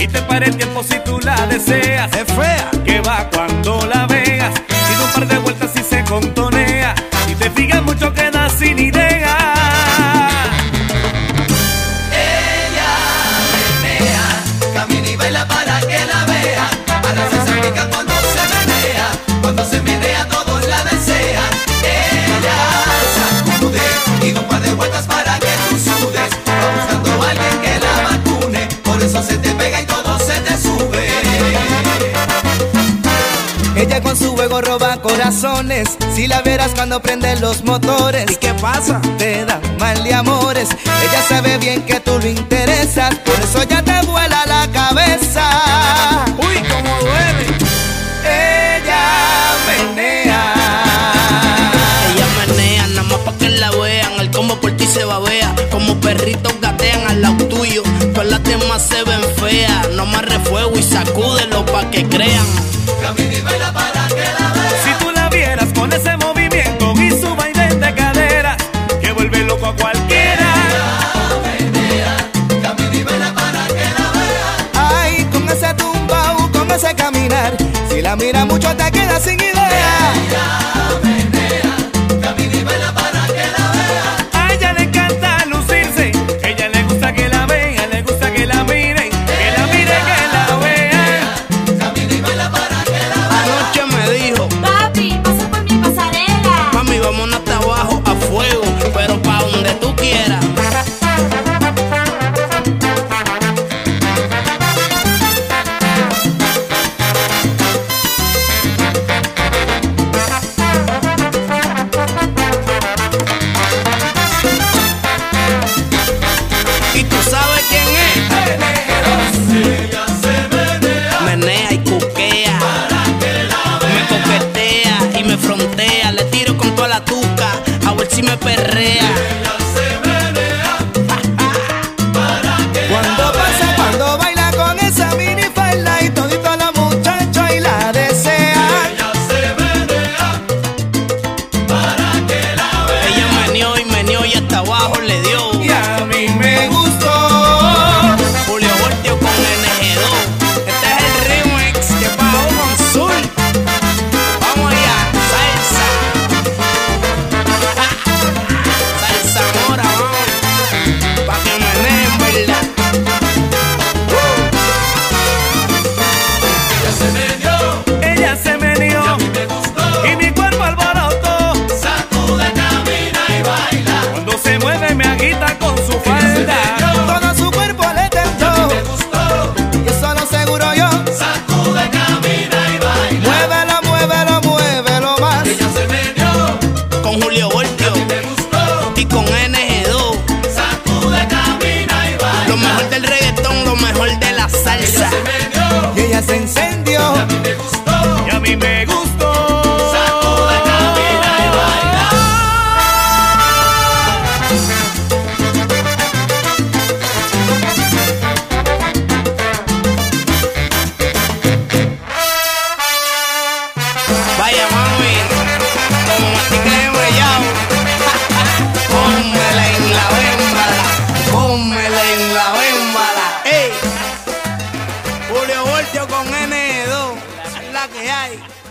y te para el tiempo si tú la deseas. Es fea, Que va cuando la veas, y da un par de vueltas y se contonea, y te fijas mucho queda sin idea. Ella menea, camina y baila para que la vea. Para se salpica cuando se menea, cuando se menea todos la desean. Ella sacude y da un par de vueltas para que tú sudes. Va buscando a alguien que la vacune, por eso se te pega y todo se te sube. ella con su juego roba corazones. Si la vieras cuando prende los motores. ¿Y qué pasa? Te da mal de amores. Ella sabe bien que tú lo interesas, por eso ya te vuela la cabeza. Uy, cómo duele. Ella menea. Ella menea, nada más pa' que la vean. El combo por ti se babea. Como perritos gatean al lado tuyo. Todas las demás se ven feas. No más refuego y sacúdelo pa' que crean. Camina y baila para que la vea. Si tú la vieras con ese movimiento y su baile de cadera, que vuelve loco a cualquiera. Menea, camina y baila para que la vea. Ay, con ese tumbao, con ese caminar. Si la mira mucho te quedas sin idea. Menea, camina y baila para que la vea. A ella le encanta lucirse, ella le gusta que la vean, le gusta que la miren, que la miren, que la vean. Camina y baila para que la vea. Anoche me dijo, Papi, pasa por mi pasarela. mami, vámonos hasta abajo a fuego, pero pa' donde tú quieras. ¿Y tú sabes quién es? Ella se menea Menea y cuquea, para que la vea. me coquetea y me frontea. Le tiro con toda la tuca, a ver si me perrea. Ella se menea para que Cuando pasa, cuando baila con esa minifalda y todito los muchachos y la desean. ella se menea para que la vea. Ella meneó y hasta abajo le dio. Y a mí me gustó. Julio Voltio con NG2. Este es el remix que pagó con Azul. Vamos allá, salsa. Salsa mora, vamos. Pa' que meneen, ¿verdad? Ella se meneó, Ella se meneó me gustó. y mi cuerpo alborotó. Sacude, camina y baila. Cuando se mueve me agita con su falda. Todo su cuerpo le tembló. Me gustó. Y eso lo aseguro yo. Sacude, camina y baila. Muévelo, muévelo, muévelo más. Ella se meneó, Con Julio Voltio me gustó. y con NG2. Sacude, camina y baila. Lo mejor del reggaetón, lo mejor de la salsa. Se meneó, Y ella se encendió. me gustó. Y a mí me gustó. Sacude, camina y baila. Vaya mami, como mastica de mellao. Pónmela en la bémbala, pónmela en la bémbala. ¡Ey! Julio Voltio con N2, es la que hay.